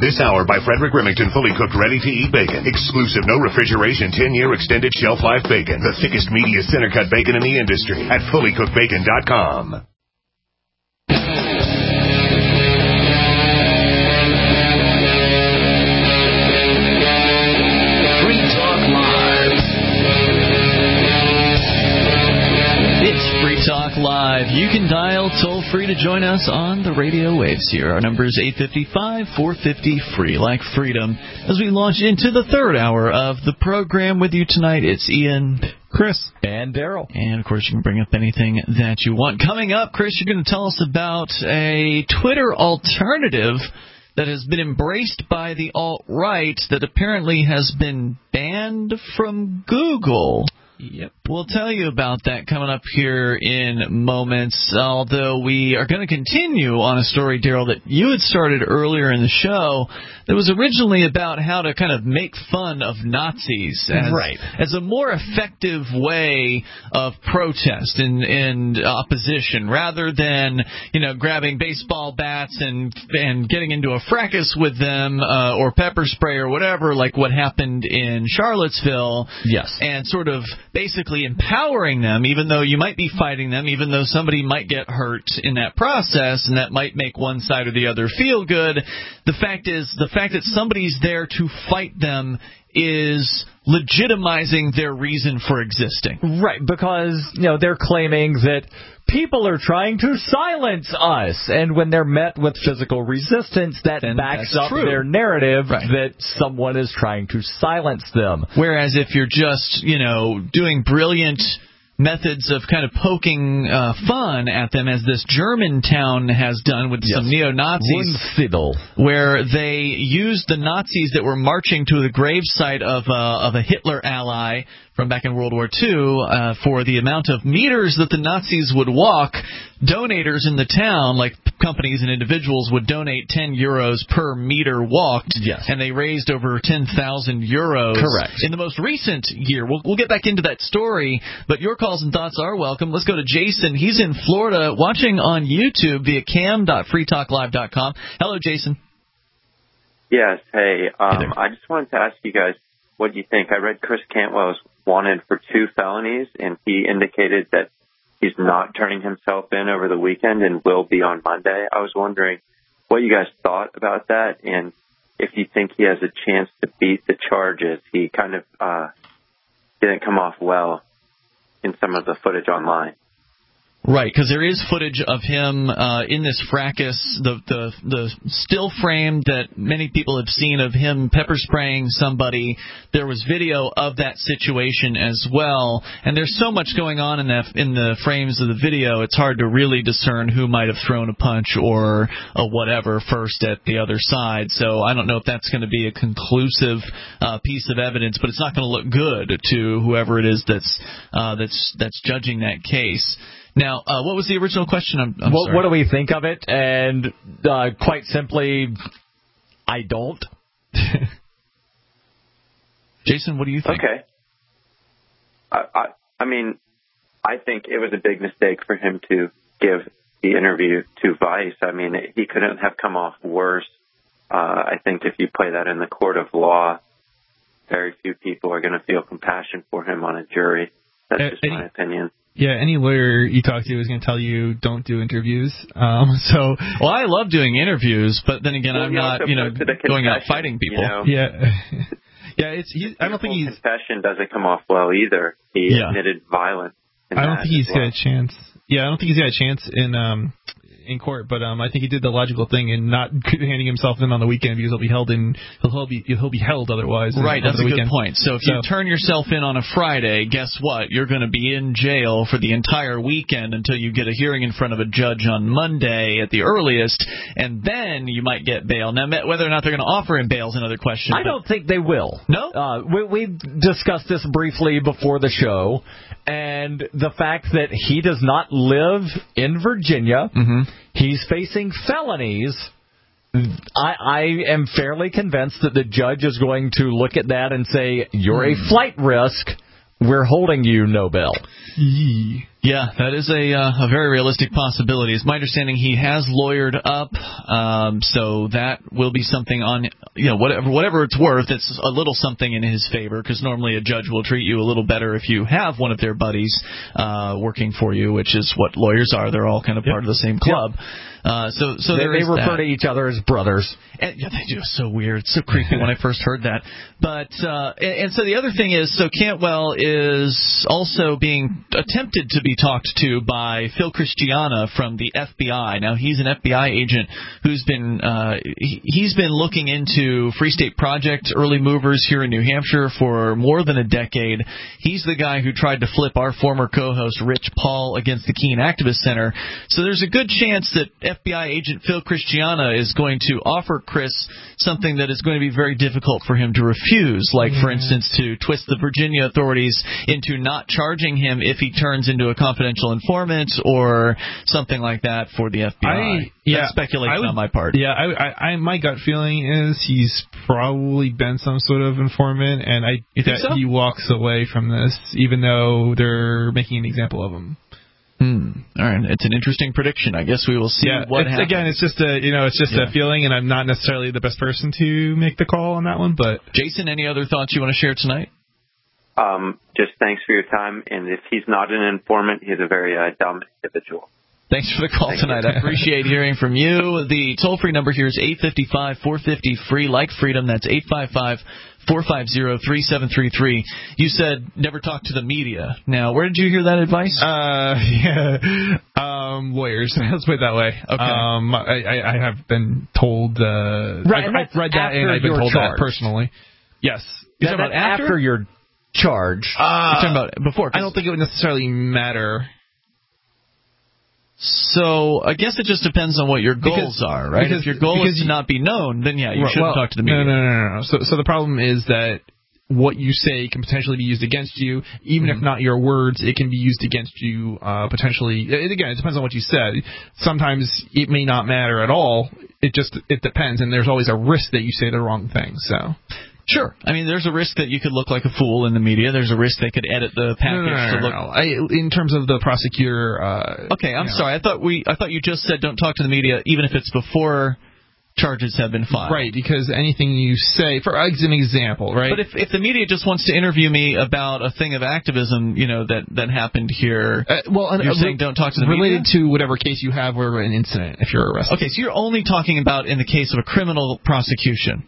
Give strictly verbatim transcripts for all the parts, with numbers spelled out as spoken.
This hour by Frederick Remington, fully cooked, ready-to-eat bacon. Exclusive, no refrigeration, ten-year extended shelf life bacon. The thickest, meatiest, center-cut bacon in the industry at fully cooked bacon dot com. Free Talk Live. It's Free Talk Live. You can dial toll-free to join us on the radio waves here. Our number is eight five five, four five zero, free, like freedom. As we launch into the third hour of the program with you tonight, it's Ian, Chris, and Daryl. And, of course, you can bring up anything that you want. Coming up, Chris, you're going to tell us about a Twitter alternative that has been embraced by the alt-right that apparently has been banned from Google. Yep. We'll tell you about that coming up here in moments, although we are going to continue on a story, Daryl, that you had started earlier in the show that was originally about how to kind of make fun of Nazis as, right. as a more effective way of protest and, and opposition, rather than, you know, grabbing baseball bats and and getting into a fracas with them uh, or pepper spray or whatever, like what happened in Charlottesville. Yes. And sort of basically empowering them, even though you might be fighting them, even though somebody might get hurt in that process, and that might make one side or the other feel good. The fact is, the fact that somebody's there to fight them is legitimizing their reason for existing. Right, because, you know, they're claiming that people are trying to silence us, and when they're met with physical resistance, that then backs up true. their narrative right. that someone is trying to silence them. Whereas if you're just, you know, doing brilliant methods of kind of poking uh, fun at them, as this German town has done with yes. some neo-Nazis, Wunsiedel. where they used the Nazis that were marching to the gravesite of, uh, of a Hitler ally from back in World War Two, uh, for the amount of meters that the Nazis would walk. Donators in the town, like companies and individuals, would donate ten euros per meter walked, yes. and they raised over ten thousand euros. Correct. In the most recent year. We'll, we'll get back into that story, but your calls and thoughts are welcome. Let's go to Jason. He's in Florida, watching on YouTube via cam dot free talk live dot com. Hello, Jason. Yes, hey. Um, hey I just wanted to ask you guys, what do you think? I read Chris Cantwell is wanted for two felonies, and he indicated that he's not turning himself in over the weekend and will be on Monday. I was wondering what you guys thought about that, and if you think he has a chance to beat the charges. He kind of uh, didn't come off well in some of the footage online. Right, because there is footage of him uh, in this fracas, the, the the still frame that many people have seen of him pepper spraying somebody. There was video of that situation as well, and there's so much going on in that in the frames of the video. It's hard to really discern who might have thrown a punch or a whatever first at the other side. So I don't know if that's going to be a conclusive uh, piece of evidence, but it's not going to look good to whoever it is that's uh, that's that's judging that case. Now, uh, what was the original question? I'm, I'm what, sorry. what do we think of it? And uh, quite simply, I don't. Jason, what do you think? Okay. I, I, I mean, I think it was a big mistake for him to give the interview to Vice. I mean, he couldn't have come off worse. Uh, I think if you play that in the court of law, very few people are going to feel compassion for him on a jury. That's uh, just my opinion. Yeah, any lawyer you talk to is going to tell you don't do interviews. Um, so, well, I love doing interviews, but then again, well, I'm not, you know, going out fighting people. You know? Yeah, yeah. It's. He, I don't think he's. Confession doesn't come off well either. He yeah. admitted violence. I don't think he's well. got a chance. Yeah, I don't think he's got a chance in um in court. But um, I think he did the logical thing in not handing himself in on the weekend because he'll be held in. He'll be he'll be held otherwise. Right, that's the a weekend. good point. So if so. you turn yourself in on a Friday, guess what? You're going to be in jail for the entire weekend until you get a hearing in front of a judge on Monday at the earliest, and then you might get bail. Now, whether or not they're going to offer him bail is another question. I don't think they will. No? Uh, we, we discussed this briefly before the show, and the fact that he does not live in Virginia, mm-hmm. he's facing felonies. I, I am fairly convinced that the judge is going to look at that and say, you're a flight risk. We're holding you, no bail. Yeah, that is a uh, a very realistic possibility. It's my understanding he has lawyered up, um, so that will be something on, you know, whatever whatever it's worth. It's a little something in his favor, because normally a judge will treat you a little better if you have one of their buddies uh, working for you, which is what lawyers are. They're all kind of yep. part of the same club. Yep. Uh, so, so they, there they is refer that. to each other as brothers. And, yeah, they do. It's so weird. It's so creepy when I first heard that. But uh, and, and so the other thing is, so Cantwell is also being attempted to be talked to by Phil Christiana from the F B I. Now, he's an F B I agent who's been uh, he, he's been looking into Free State Project early movers here in New Hampshire for more than a decade. He's the guy who tried to flip our former co-host Rich Paul against the Keene Activist Center. So there's a good chance that F B I agent Phil Christiana is going to offer Chris something that is going to be very difficult for him to refuse, like, yeah. for instance, to twist the Virginia authorities into not charging him if he turns into a confidential informant or something like that for the F B I. I yeah, That's speculation would, on my part. Yeah, I, I, I, my gut feeling is he's probably been some sort of informant, and I you think that so? he walks away from this, even though they're making an example of him. Hmm. All right. It's an interesting prediction. I guess we will see yeah, what it's, happens. Again, it's just a you know, it's just yeah. a feeling, and I'm not necessarily the best person to make the call on that one. But Jason, any other thoughts you want to share tonight? Um, just thanks for your time. And if he's not an informant, he's a very uh, dumb individual. Thanks for the call Thank tonight. I appreciate hearing from you. The toll-free number here is eight five five, four five zero, free, like freedom. That's eight five five, four five zero, three seven three three. You said never talk to the media. Now, where did you hear that advice? Uh, yeah, um, lawyers. Let's put it that way. Okay. Um, I, I, I have been told. Uh, right, I've, I've read that and I've been told charged. that personally. Yes. You're talking about after? after you're charged. Uh, You're talking about before. I don't think it would necessarily matter. So I guess it just depends on what your goals because, are, right? Because, if your goal is to you, not be known, then yeah, you right, shouldn't well, talk to the media. No, no, no, no, no. So, so the problem is that what you say can potentially be used against you, even mm-hmm. if not your words. It can be used against you uh, potentially. It, again, it depends on what you said. Sometimes it may not matter at all. It just it depends, and there's always a risk that you say the wrong thing. So. Sure. I mean, there's a risk that you could look like a fool in the media. There's a risk they could edit the package no, no, no, to look. No, no. I, in terms of the prosecutor. Uh, okay, I'm you know. sorry. I thought we. I thought you just said don't talk to the media, even if it's before charges have been filed. Right, because anything you say, for an example, right? But if if the media just wants to interview me about a thing of activism, you know, that that happened here, uh, well, you're uh, saying don't talk to the related media? to whatever case you have or an incident if you're arrested. Okay, so you're only talking about in the case of a criminal prosecution.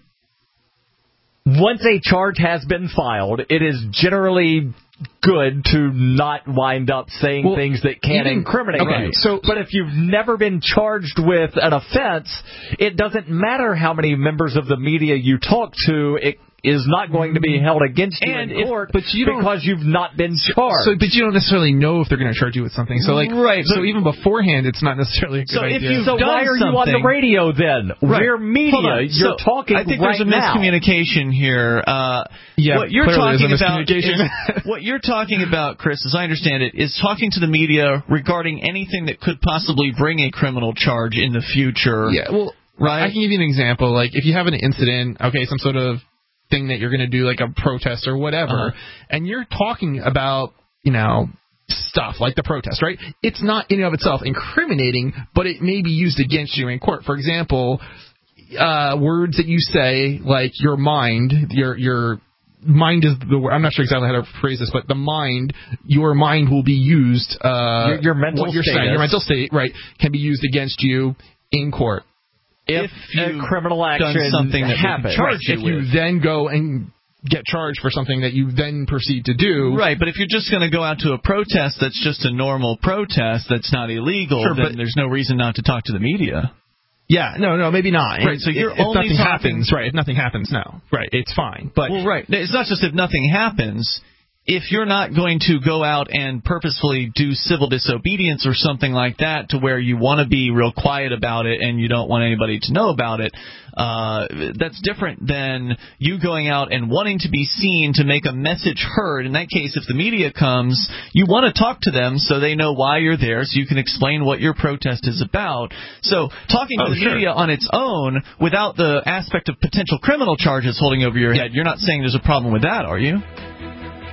Once a charge has been filed, it is generally good to not wind up saying well, things that can even, incriminate okay, you. So, but if you've never been charged with an offense, it doesn't matter how many members of the media you talk to. It is not going to be held against you and in court if, but you because you've not been charged. So, but you don't necessarily know if they're going to charge you with something. So, like, right. So even beforehand, it's not necessarily a good so idea. If you've so done why are something, you on the radio then? Right. We're media. You're so talking I think right there's a now. miscommunication here. Uh, yeah, what you're clearly talking there's a about miscommunication. is, what you're talking about, Chris, as I understand it, is talking to the media regarding anything that could possibly bring a criminal charge in the future. Yeah, well, right. I can give you an example. Like, if you have an incident, okay, some sort of thing that you're going to do, like a protest or whatever, uh-huh. and you're talking about, you know, stuff like the protest, right? It's not in and of itself incriminating, but it may be used against you in court. For example, uh, words that you say, like your mind, your your mind is the word. I'm not sure exactly how to phrase this, but the mind, your mind will be used. Uh, your, your mental what you're status. saying, your mental state, right, can be used against you in court. If, if a criminal action done something that happens, charge right, you if with. you then go and get charged for something that you then proceed to do. Right, but if you're just going to go out to a protest that's just a normal protest that's not illegal, sure, then but, there's no reason not to talk to the media. Yeah, no, no, maybe not. Right, so you're if, only if nothing talking, happens, right? If nothing happens, no, right? It's fine, but well, right. It's not just if nothing happens. If you're not going to go out and purposefully do civil disobedience or something like that to where you want to be real quiet about it and you don't want anybody to know about it, uh, that's different than you going out and wanting to be seen to make a message heard. In that case, if the media comes, you want to talk to them so they know why you're there so you can explain what your protest is about. So talking oh, to the sure. media on its own without the aspect of potential criminal charges holding over your head, you're not saying there's a problem with that, are you?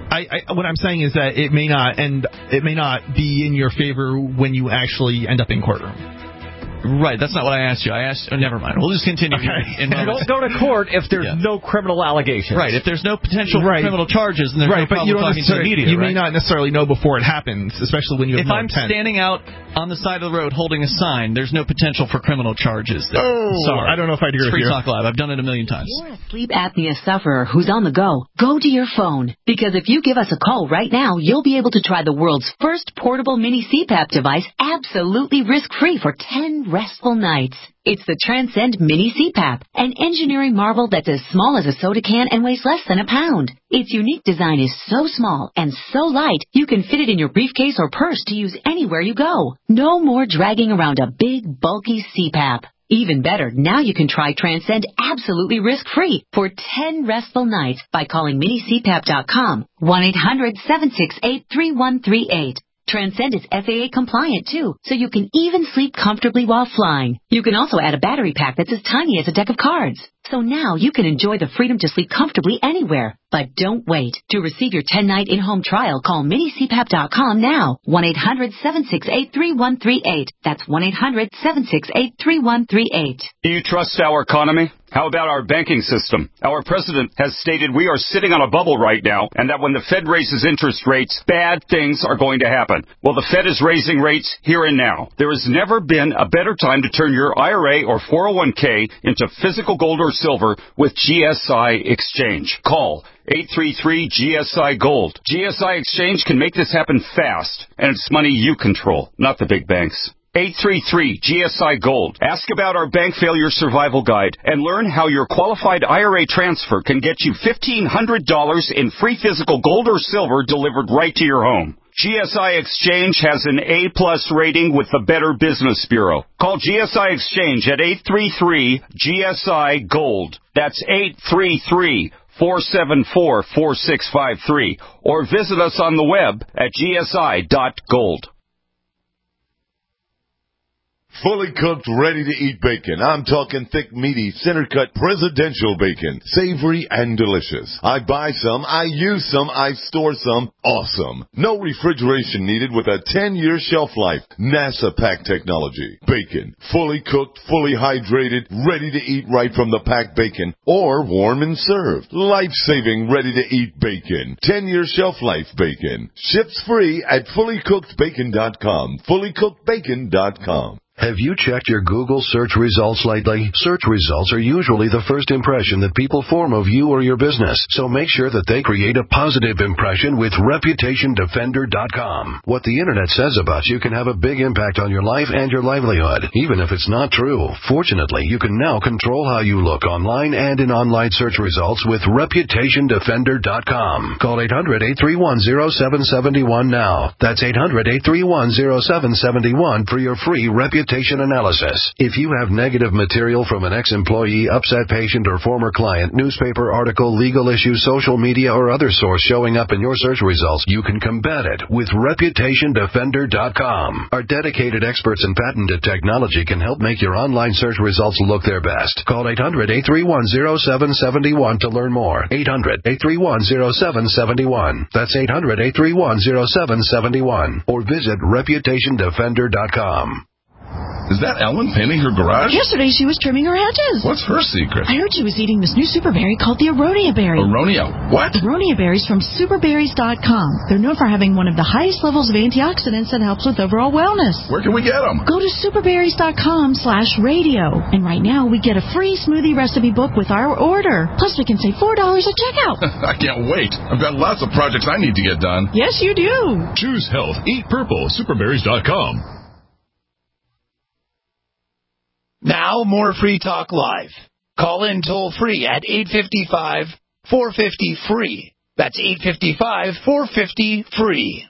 I, I, what I'm saying is that it may not, and it may not be in your favor when you actually end up in courtroom. Right, that's not what I asked you. I asked. Oh, never mind. We'll just continue. Okay. In Don't go to court if there's yeah. no criminal allegations. Right, if there's no potential right. criminal charges, then there's right, no but you problem don't talking to the media. You right? may not necessarily know before it happens, especially when you have If no I'm intent. standing out on the side of the road holding a sign, there's no potential for criminal charges. There. Oh, sorry. I don't know if I'd agree it's with Free you. Talk Live. I've done it a million times. You're a sleep apnea sufferer who's on the go. Go to your phone, because if you give us a call right now, you'll be able to try the world's first portable mini C PAP device absolutely risk-free for ten restful nights. It's the Transcend Mini C PAP, an engineering marvel that's as small as a soda can and weighs less than a pound. Its unique design is so small and so light, you can fit it in your briefcase or purse to use anywhere you go. No more dragging around a big, bulky C PAP. Even better, now you can try Transcend absolutely risk-free for ten restful nights by calling mini c pap dot com, one eight hundred seven six eight three one three eight. Transcend is F A A compliant too, so you can even sleep comfortably while flying. You can also add a battery pack that's as tiny as a deck of cards. So now you can enjoy the freedom to sleep comfortably anywhere. But don't wait. To receive your ten-night in-home trial, call mini c pap dot com now, one eight hundred seven six eight three one three eight. That's one eight hundred seven six eight three one three eight. Do you trust our economy? How about our banking system? Our president has stated we are sitting on a bubble right now, and that when the Fed raises interest rates, bad things are going to happen. Well, the Fed is raising rates here and now. There has never been a better time to turn your I R A or four oh one k into physical gold or silver with G S I Exchange. Call eight three three G S I Gold. G S I Exchange can make this happen fast, and it's money you control, not the big banks. eight three three G S I Gold. Ask about our bank failure survival guide and learn how your qualified I R A transfer can get you fifteen hundred dollars in free physical gold or silver delivered right to your home. G S I Exchange has an A-plus rating with the Better Business Bureau. Call G S I Exchange at eight three three G S I Gold. That's eight three three four seven four four six five three. Or visit us on the web at G S I dot gold. Fully cooked, ready-to-eat bacon. I'm talking thick, meaty, center-cut presidential bacon. Savory and delicious. I buy some, I use some, I store some. Awesome. No refrigeration needed with a ten-year shelf life. NASA pack technology. Bacon. Fully cooked, fully hydrated, ready to eat right from the packed bacon. Or warm and served. Life-saving, ready-to-eat bacon. ten-year shelf life bacon. Ships free at fully cooked bacon dot com. fully cooked bacon dot com. Have you checked your Google search results lately? Search results are usually the first impression that people form of you or your business, so make sure that they create a positive impression with reputation defender dot com. What the internet says about you can have a big impact on your life and your livelihood, even if it's not true. Fortunately, you can now control how you look online and in online search results with reputation defender dot com. Call eight hundred eight three one oh seven seven one now. That's eight hundred eight three one oh seven seven one for your free reputation analysis. If you have negative material from an ex-employee, upset patient, or former client, newspaper article, legal issue, social media, or other source showing up in your search results, you can combat it with reputation defender dot com. Our dedicated experts in patented technology can help make your online search results look their best. Call eight hundred eight three one oh seven seven one to learn more. eight hundred eight three one oh seven seven one. That's eight hundred eight three one oh seven seven one. Or visit reputation defender dot com. Is that Ellen painting her garage? Yesterday she was trimming her hedges. What's her secret? I heard she was eating this new super berry called the Aronia berry. Aronia what? Aronia berries from super berries dot com. They're known for having one of the highest levels of antioxidants that helps with overall wellness. Where can we get them? Go to super berries dot com slash radio. And right now we get a free smoothie recipe book with our order. Plus we can save four dollars at checkout. I can't wait. I've got lots of projects I need to get done. Yes, you do. Choose health. Eat purple. super berries dot com. Now, more Free Talk Live. Call in toll-free at eight five five, four five zero, free. That's eight five five, four five zero, free.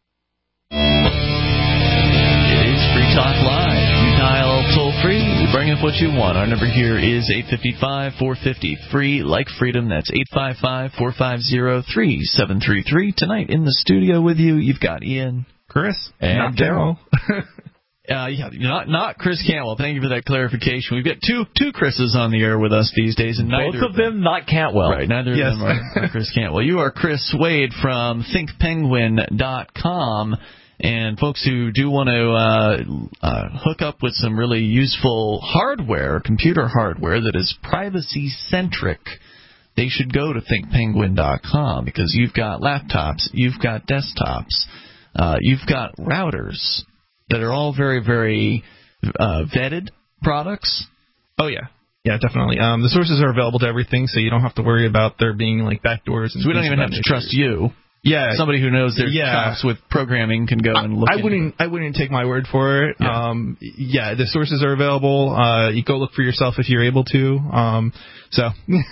It is Free Talk Live. You dial toll-free. You bring up what you want. Our number here is eight five five, four five zero, free. Like freedom, that's eight five five, four five zero, three seven three three. Tonight in the studio with you, you've got Ian, Chris, and Daryl. Uh, yeah, not not Chris Cantwell. Thank you for that clarification. We've got two two Chris's on the air with us these days, and neither both of them not Cantwell. Right, neither yes. of them are, are Chris Cantwell. You are Chris Wade from think penguin dot com, and folks who do want to uh, uh, hook up with some really useful hardware, computer hardware that is privacy centric, they should go to think penguin dot com because you've got laptops, you've got desktops, uh, you've got routers that are all very, very uh, vetted products. Oh, yeah. Yeah, definitely. Um, the sources are available to everything, so you don't have to worry about there being, like, backdoors. And so we don't even have to trust you. Yeah. Somebody who knows their yeah. chops with programming can go and look I wouldn't. it. I wouldn't take my word for it. Yeah. Um, yeah, the sources are available. Uh, you go look for yourself if you're able to. Um, so...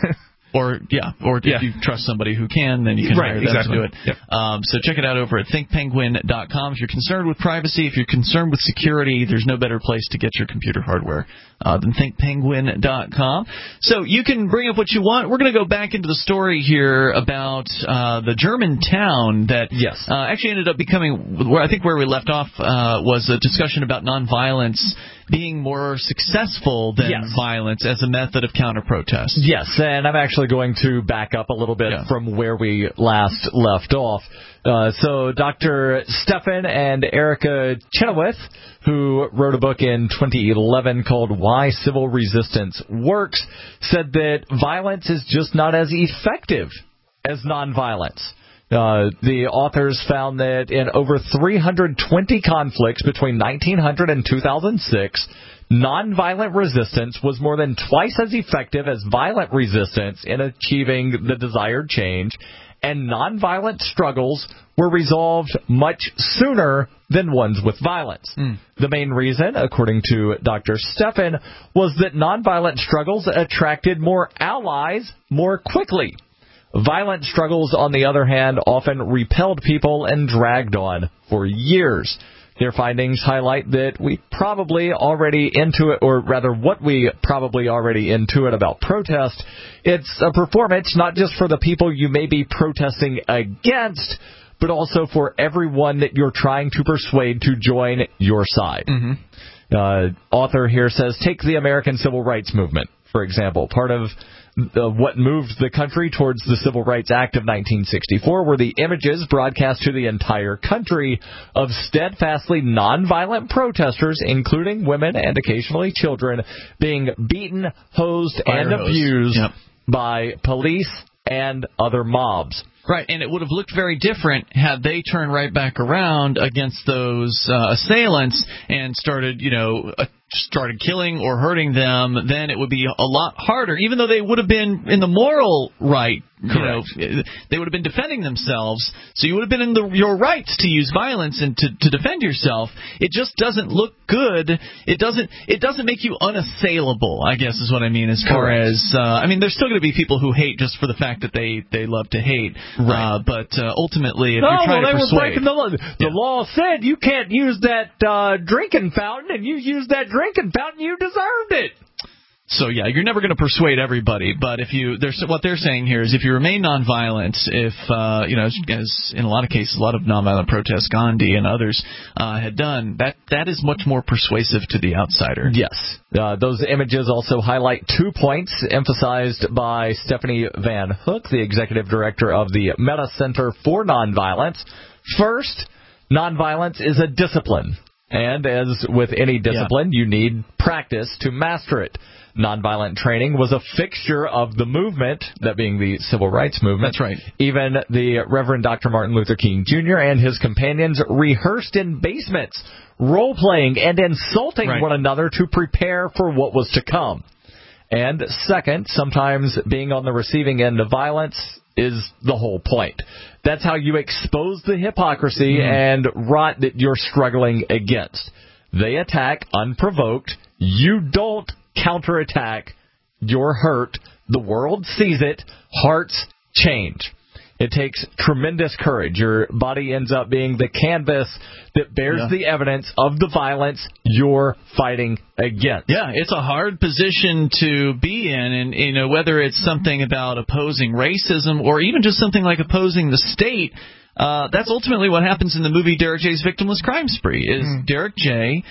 Or, yeah, or yeah. if you trust somebody who can, then you can right, hire them exactly. to do it. Yep. Um, so check it out over at think penguin dot com. If you're concerned with privacy, if you're concerned with security, there's no better place to get your computer hardware uh, than think penguin dot com. So you can bring up what you want. We're going to go back into the story here about uh, the German town that yes. uh, actually ended up becoming, where I think where we left off uh, was a discussion about nonviolence being more successful than yes. violence as a method of counter-protest. Yes, and I'm actually going to back up a little bit yeah. from where we last left off. Uh, so Doctor Stefan and Erica Chenoweth, who wrote a book in twenty eleven called Why Civil Resistance Works, said that violence is just not as effective as nonviolence. Uh, the authors found that in over three hundred twenty conflicts between nineteen hundred and two thousand six, nonviolent resistance was more than twice as effective as violent resistance in achieving the desired change, and nonviolent struggles were resolved much sooner than ones with violence. Mm. The main reason, according to Doctor Stefan, was that nonviolent struggles attracted more allies more quickly. Violent struggles, on the other hand, often repelled people and dragged on for years. Their findings highlight that we probably already intuit, or rather what we probably already intuit about protest. It's a performance not just for the people you may be protesting against, but also for everyone that you're trying to persuade to join your side. Mm-hmm. Uh, author here says, take the American Civil Rights Movement, for example. Part of Uh, what moved the country towards the Civil Rights Act of nineteen sixty-four were the images broadcast to the entire country of steadfastly nonviolent protesters, including women and occasionally children, being beaten, hosed, Fire and hose. abused yep. by police and other mobs. Right, and it would have looked very different had they turned right back around against those uh, assailants and started, you know, uh, started killing or hurting them. Then it would be a lot harder, even though they would have been in the moral right. You know, they would have been defending themselves, so you would have been in the, your rights to use violence and to, to defend yourself. It just doesn't look good. It doesn't. It doesn't make you unassailable, I guess is what I mean. As far Correct. as, uh, I mean, there's still going to be people who hate just for the fact that they, they love to hate. Right. Uh, but uh, ultimately, if no, you're trying well, to they persuade, were breaking the law. The yeah. law said you can't use that uh, drinking fountain, and you used that drinking fountain, you deserved it. So, yeah, you're never going to persuade everybody, but if you, there's, what they're saying here is if you remain nonviolent, if, uh, you know, as, as in a lot of cases, a lot of nonviolent protests Gandhi and others uh, had done, that that is much more persuasive to the outsider. Yes. Uh, those images also highlight two points emphasized by Stephanie Van Hook, the executive director of the Meta Center for Nonviolence. First, nonviolence is a discipline, and as with any discipline, yeah. you need practice to master it. Nonviolent training was a fixture of the movement, that being the civil rights movement. That's right. Even the Reverend Doctor Martin Luther King Junior and his companions rehearsed in basements, role-playing and insulting right. one another to prepare for what was to come. And second, sometimes being on the receiving end of violence is the whole point. That's how you expose the hypocrisy mm. and rot that you're struggling against. They attack unprovoked. You don't counterattack. You're hurt. The world sees it. Hearts change. It takes tremendous courage. Your body ends up being the canvas that bears yeah. the evidence of the violence you're fighting against. Yeah, it's a hard position to be in, and you know, whether it's something about opposing racism or even just something like opposing the state. Uh, that's ultimately what happens in the movie Derek J's Victimless Crime Spree. Is mm. Derek J.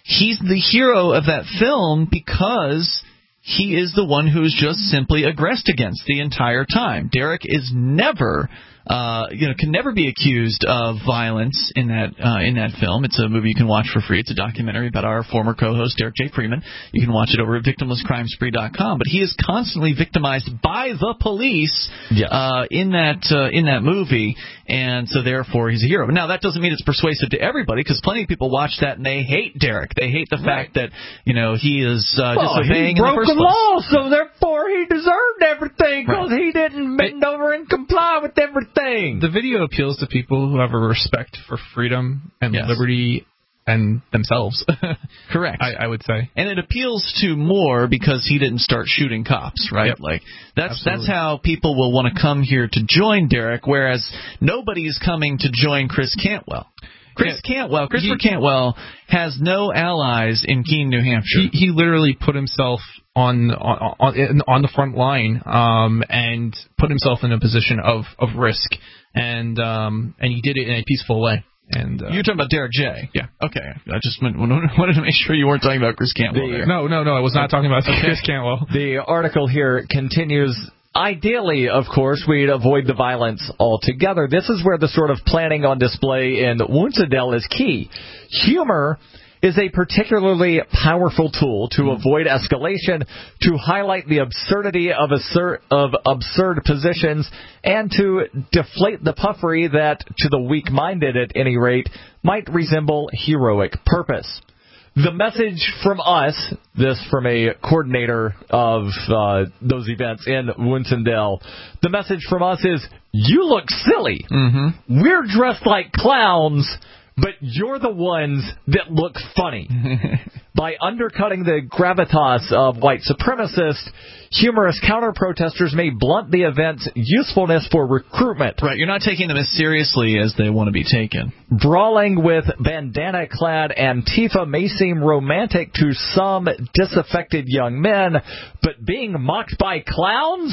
he's the hero of that film because he is the one who's just simply aggressed against the entire time. Derek is never, uh, you know, can never be accused of violence in that uh, in that film. It's a movie you can watch for free. It's a documentary about our former co-host Derek J. Freeman. You can watch it over at victimless crime spree dot com. But he is constantly victimized by the police yes. uh, in that uh, in that movie, and so therefore he's a hero. Now that doesn't mean it's persuasive to everybody, because plenty of people watch that and they hate Derek. They hate the right. fact that you know he is uh, well, disobeying he broke in the first the law, so therefore he deserved everything because right. he didn't bend it, over and comply with everything. The video appeals to people who have a respect for freedom and yes. liberty and themselves. Correct. I, I would say. And it appeals to more because he didn't start shooting cops, right? Yep. Like that's Absolutely. that's how people will want to come here to join Derek, whereas nobody's coming to join Chris Cantwell. Chris yeah. Cantwell, Christopher he, Cantwell has no allies in Keene, New Hampshire. He, he literally put himself on on on, on the front line um, and put himself in a position of, of risk, and um, and he did it in a peaceful way. And uh, you're talking about Derek J. Yeah. Okay. I just wanted to make sure you weren't talking about Chris Cantwell. The, no, no, no. I was not talking about okay. Chris Cantwell. The article here continues. Ideally, of course, we'd avoid the violence altogether. This is where the sort of planning on display in Wunsiedel is key. Humor is a particularly powerful tool to avoid escalation, to highlight the absurdity of, assert, of absurd positions, and to deflate the puffery that, to the weak-minded at any rate, might resemble heroic purpose. The message from us, this from a coordinator of uh, those events in Wunsiedel, the message from us is, you look silly. Mm-hmm. We're dressed like clowns, but you're the ones that look funny. By undercutting the gravitas of white supremacists, humorous counter-protesters may blunt the event's usefulness for recruitment. Right, you're not taking them as seriously as they want to be taken. Brawling with bandana-clad Antifa may seem romantic to some disaffected young men, but being mocked by clowns?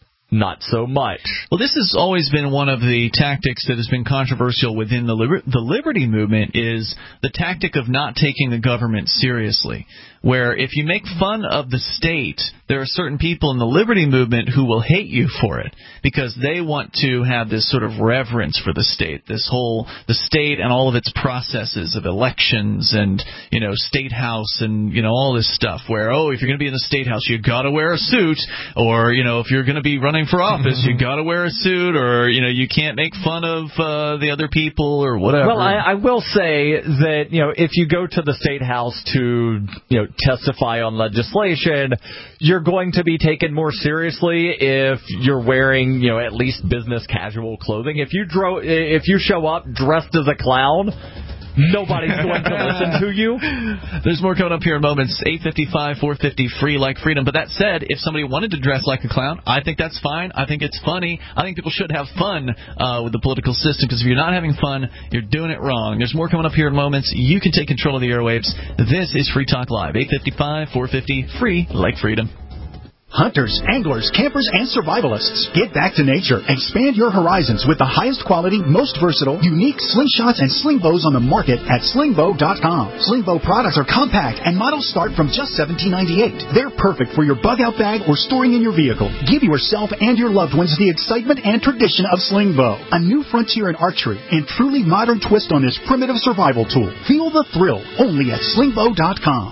Not so much. Well, this has always been one of the tactics that has been controversial within the liber- the liberty movement, is the tactic of not taking the government seriously. Where if you make fun of the state, there are certain people in the liberty movement who will hate you for it because they want to have this sort of reverence for the state, this whole the state and all of its processes of elections and you know state house and you know all this stuff. Where oh, if you're going to be in the state house, you got to wear a suit, or you know if you're going to be running for office, you got to wear a suit, or you know you can't make fun of uh, the other people or whatever. Well, I, I will say that you know if you go to the state house to you know testify on legislation, you're going to be taken more seriously if you're wearing you know at least business casual clothing. If you dro- if you show up dressed as a clown, nobody's going to listen to you. There's more coming up here in moments. eight fifty-five, four fifty, free like freedom. But that said, if somebody wanted to dress like a clown, I think that's fine. I think it's funny. I think people should have fun uh, with the political system, because if you're not having fun, you're doing it wrong. There's more coming up here in moments. You can take control of the airwaves. This is Free Talk Live. eight fifty-five, four fifty, free like freedom. Hunters, anglers, campers, and survivalists. Get back to nature. Expand your horizons with the highest quality, most versatile, unique slingshots and sling bows on the market at sling bow dot com. Sling bow products are compact and models start from just seventeen ninety-eight. They're perfect for your bug-out bag or storing in your vehicle. Give yourself and your loved ones the excitement and tradition of sling bow. A new frontier in archery and truly modern twist on this primitive survival tool. Feel the thrill only at sling bow dot com.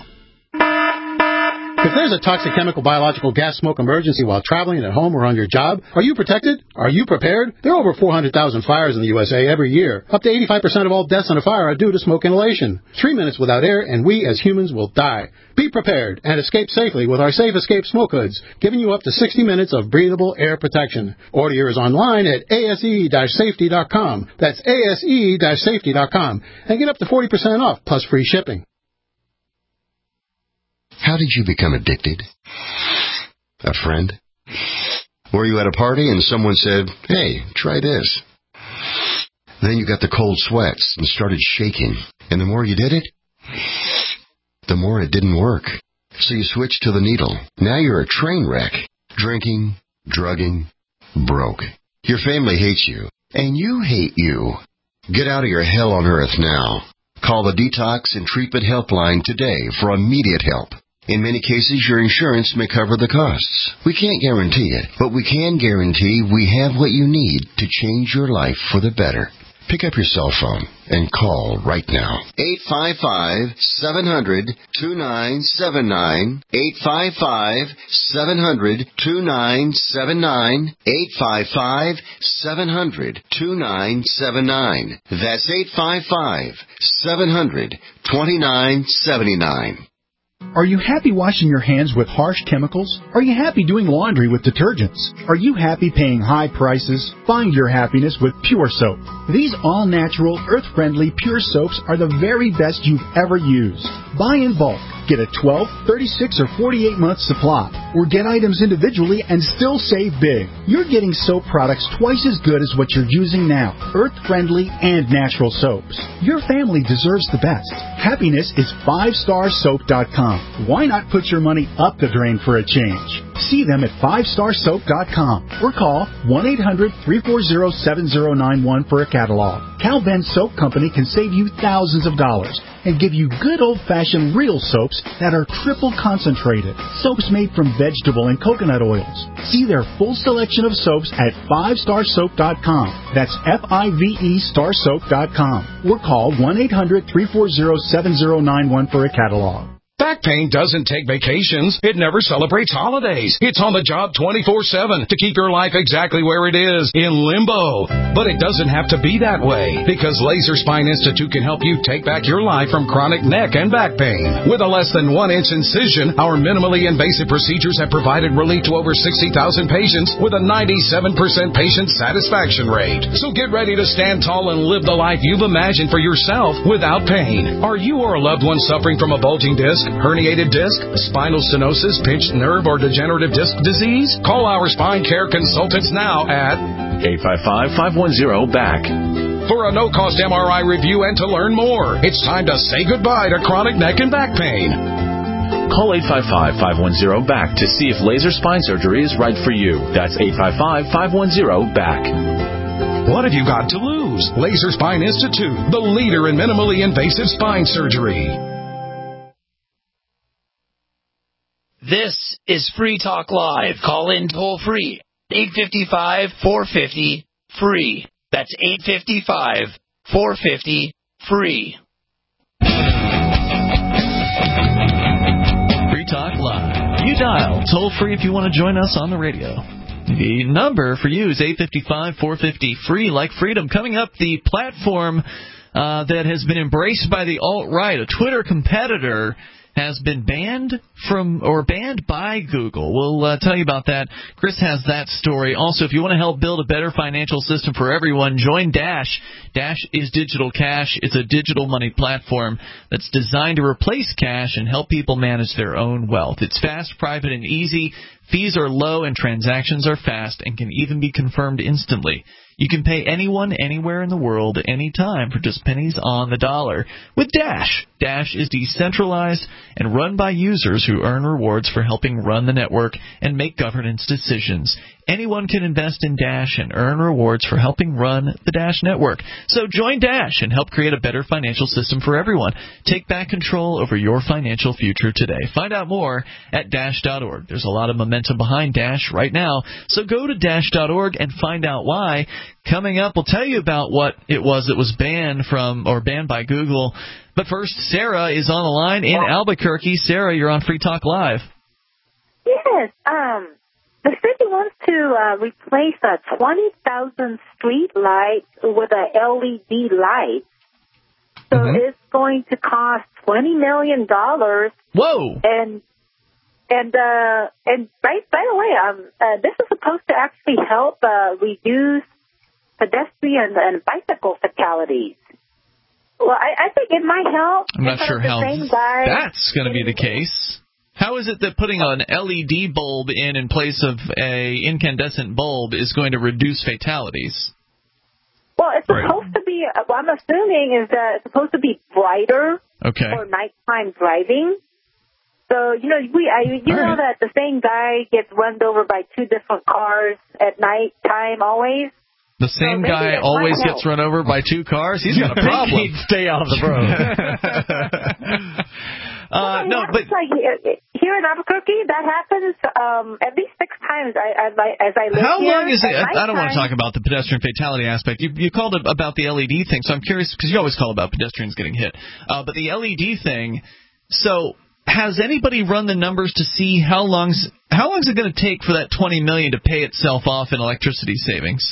If there's a toxic chemical, biological, gas smoke emergency while traveling at home or on your job, are you protected? Are you prepared? There are over four hundred thousand fires in the U S A every year. Up to eighty-five percent of all deaths on a fire are due to smoke inhalation. Three minutes without air and we as humans will die. Be prepared and escape safely with our Safe Escape Smoke Hoods, giving you up to sixty minutes of breathable air protection. Order yours online at A S E safety dot com. That's A S E safety dot com. And get up to forty percent off plus free shipping. How did you become addicted? A friend? Were you at a party and someone said, hey, try this? Then you got the cold sweats and started shaking. And the more you did it, the more it didn't work. So you switched to the needle. Now you're a train wreck. Drinking, drugging, broke. Your family hates you. And you hate you. Get out of your hell on earth now. Call the Detox and Treatment Helpline today for immediate help. In many cases, your insurance may cover the costs. We can't guarantee it, but we can guarantee we have what you need to change your life for the better. Pick up your cell phone and call right now. eight five five, seven hundred, two nine seven nine. eight five five, seven hundred, two nine seven nine. eight five five, seven hundred, two nine seven nine. That's eight five five, seven hundred, two nine seven nine. Are you happy washing your hands with harsh chemicals? Are you happy doing laundry with detergents? Are you happy paying high prices? Find your happiness with Pure Soap. These all-natural, earth-friendly Pure Soaps are the very best you've ever used. Buy in bulk. Get a twelve, thirty-six, or forty-eight month supply. Or get items individually and still save big. You're getting soap products twice as good as what you're using now. Earth-friendly and natural soaps. Your family deserves the best. Happiness is five star soap dot com. Why not put your money up the drain for a change? See them at five star soap dot com or call one eight hundred, three four zero, seven zero nine one for a catalog. Cal Ben Soap Company can save you thousands of dollars and give you good old-fashioned real soaps that are triple concentrated. Soaps made from vegetable and coconut oils. See their full selection of soaps at five star soap dot com. That's F I V E star soap dot com. Or call one eight hundred, three four zero, seven zero nine one for a catalog. Back pain doesn't take vacations. It never celebrates holidays. It's on the job twenty-four seven to keep your life exactly where it is, in limbo. But it doesn't have to be that way, because Laser Spine Institute can help you take back your life from chronic neck and back pain. With a less than one inch incision, our minimally invasive procedures have provided relief to over sixty thousand patients with a ninety-seven percent patient satisfaction rate. So get ready to stand tall and live the life you've imagined for yourself without pain. Are you or a loved one suffering from a bulging disc, herniated disc, spinal stenosis, pinched nerve, or degenerative disc disease? Call our spine care consultants now at eight five five, five one zero, B A C. For a no-cost M R I review and to learn more. It's time to say goodbye to chronic neck and back pain. Call eight five five, five one zero, B A C to see if laser spine surgery is right for you. That's eight five five, five one zero, B A C. What have you got to lose? Laser Spine Institute, the leader in minimally invasive spine surgery. This is Free Talk Live. Call in toll free. eight five five, four five zero, free. That's eight five five, four five zero, free. Free Talk Live. You dial toll free if you want to join us on the radio. The number for you is eight five five, four five zero, free, like freedom. Coming up, the platform uh, that has been embraced by the alt-right, a Twitter competitor, has been banned from or banned by Google. We'll uh, tell you about that. Chris has that story. Also, if you want to help build a better financial system for everyone, join Dash. Dash is digital cash. It's a digital money platform that's designed to replace cash and help people manage their own wealth. It's fast, private, and easy. Fees are low and transactions are fast and can even be confirmed instantly. You can pay anyone, anywhere in the world, anytime for just pennies on the dollar with Dash. Dash is decentralized and run by users who earn rewards for helping run the network and make governance decisions. Anyone can invest in Dash and earn rewards for helping run the Dash network. So join Dash and help create a better financial system for everyone. Take back control over your financial future today. Find out more at dash dot org. There's a lot of momentum behind Dash right now, so go to dash dot org and find out why. Coming up, we'll tell you about what it was that was banned from or banned by Google. But first, Sarah is on the line in Albuquerque. Sarah, you're on Free Talk Live. Yes, um... the city wants to uh, replace a twenty thousand street light with a L E D light. So mm-hmm. it's going to cost twenty million dollars. Whoa! And and uh, and by, by the way, um, uh, this is supposed to actually help uh, reduce pedestrian and bicycle fatalities. Well, I, I think it might help. I'm not sure how that's going to be the case. How is it that putting an L E D bulb in in place of a incandescent bulb is going to reduce fatalities? Well, it's supposed right. to be, what I'm assuming is that it's supposed to be brighter okay. for nighttime driving. So, you know, we, I, you All know right. that the same guy gets run over by two different cars at night time always? The same so guy always gets run over by two cars. He's got a problem. He'd stay out of the road. uh, no, but like here in Albuquerque, that happens um, at least six times. I, I, as I live How here, long is it? I don't time, want to talk about the pedestrian fatality aspect. You, you called it about the L E D thing, so I'm curious because you always call about pedestrians getting hit. Uh, but the L E D thing, so. Has anybody run the numbers to see how long's how long is it going to take for that twenty million dollars to pay itself off in electricity savings?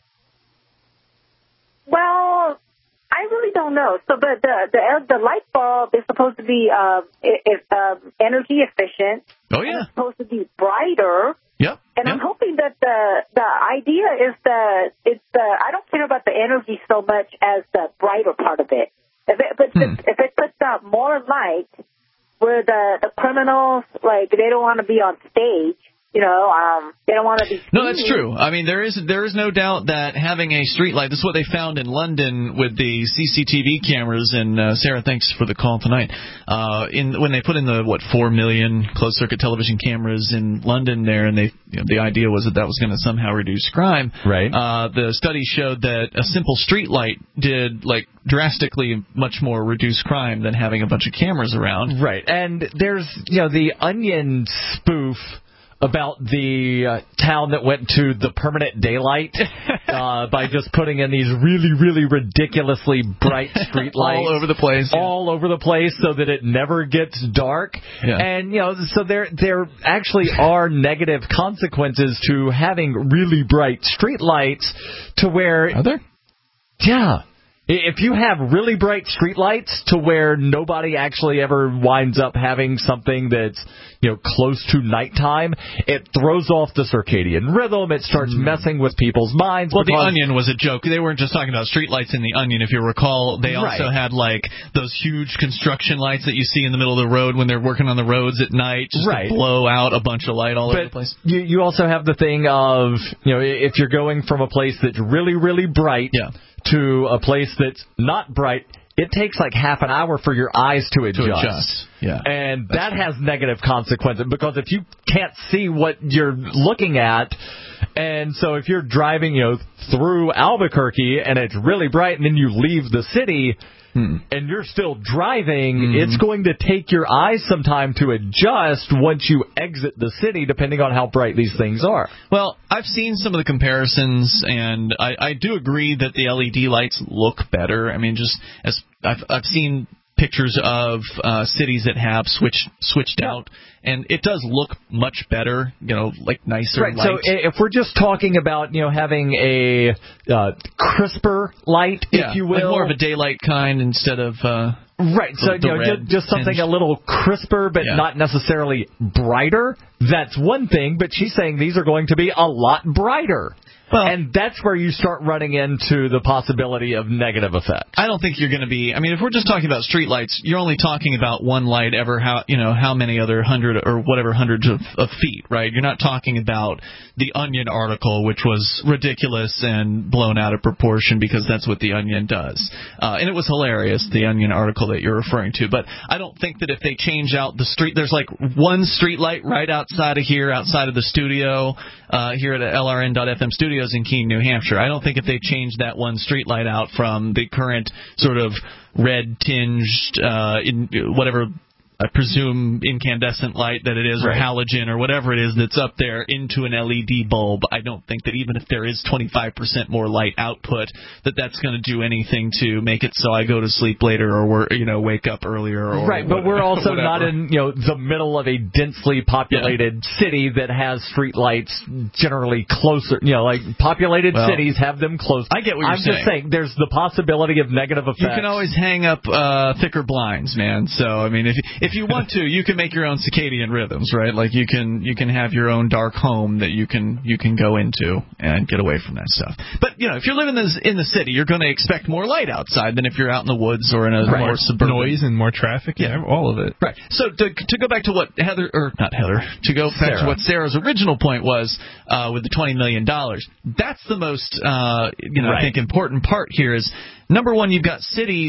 Well, I really don't know. So the the the, the light bulb is supposed to be uh, is, uh, energy efficient. Oh yeah, it's supposed to be brighter. Yep. And yep. I'm hoping that the the idea is that it's the I don't care about the energy so much as the brighter part of it. If it but hmm. if it puts out more light. Where the, the criminals, like, they don't want to be on stage, you know, um, they don't want to be seen. No, that's true. I mean, there is there is no doubt that having a street light, this is what they found in London with the C C T V cameras, and uh, Sarah, thanks for the call tonight. Uh, in when they put in the, what, four million closed-circuit television cameras in London there, and they you know, the idea was that that was going to somehow reduce crime. Right. Uh, the study showed that a simple street light did, like, drastically much more reduce crime than having a bunch of cameras around. Right. And there's, you know, the Onion spoof about the uh, town that went to the permanent daylight uh, by just putting in these really, really ridiculously bright street lights. All over the place. Yeah. All over the place so that it never gets dark. Yeah. And, you know, so there there actually are negative consequences to having really bright street lights to where... Are there? Yeah. If you have really bright streetlights to where nobody actually ever winds up having something that's, you know, close to nighttime, it throws off the circadian rhythm. It starts mm. messing with people's minds. Well, The Onion was a joke. They weren't just talking about streetlights in The Onion. If you recall, they also right. had, like, those huge construction lights that you see in the middle of the road when they're working on the roads at night, just right. to blow out a bunch of light all but over the place. You, you also have the thing of, you know, if you're going from a place that's really, really bright yeah. to a place that's not bright, it takes like half an hour for your eyes to adjust. To adjust. Yeah. And that has negative consequences because if you can't see what you're looking at, and so if you're driving, you know, through Albuquerque and it's really bright and then you leave the city hmm. and you're still driving, mm. it's going to take your eyes some time to adjust once you exit the city, depending on how bright these things are. Well, I've seen some of the comparisons, and I, I do agree that the L E D lights look better. I mean, just as I've, I've seen pictures of uh, cities that have switched switched yeah. out, and it does look much better, you know, like nicer right, light. So if we're just talking about, you know, having a uh, crisper light, yeah, if you will. Like more of a daylight kind instead of... Uh, right, so the, the you know, just, just something tinge. a little crisper but yeah. not necessarily brighter. That's one thing, but she's saying these are going to be a lot brighter. Well, and that's where you start running into the possibility of negative effects. I don't think you're going to be. I mean, if we're just talking about streetlights, you're only talking about one light ever. How you know how many other hundred or whatever hundreds of, of feet, right? You're not talking about the Onion article, which was ridiculous and blown out of proportion because that's what the Onion does, uh, and it was hilarious. The Onion article that you're referring to, but I don't think that if they change out the street, there's like one streetlight right outside of here, outside of the studio uh, here at L R N dot F M studio. In Keene, New Hampshire. I don't think if they change that one streetlight out from the current sort of red tinged, uh, in whatever I presume incandescent light that it is, right. or halogen, or whatever it is that's up there, into an L E D bulb. I don't think that even if there is twenty-five percent more light output, that that's going to do anything to make it so I go to sleep later or work, you know, wake up earlier. Or right, but whatever, we're also whatever. not in, you know, the middle of a densely populated yeah. city that has street lights generally closer. You know, like populated well, cities have them close. I get what you're I'm saying. just saying there's the possibility of negative effects. You can always hang up uh, thicker blinds, man. So I mean, if if you want to, you can make your own circadian rhythms, right? Like you can you can have your own dark home that you can you can go into and get away from that stuff. But you know, if you're living in the, in the city, you're going to expect more light outside than if you're out in the woods or in a right. more suburban noise and more traffic. Yeah, yeah, all of it. Right. So to to go back to what Heather or not Heather to go back Sarah. to what Sarah's original point was uh, with the twenty million dollars. That's the most uh, you know right. I think important part here is number one. You've got cities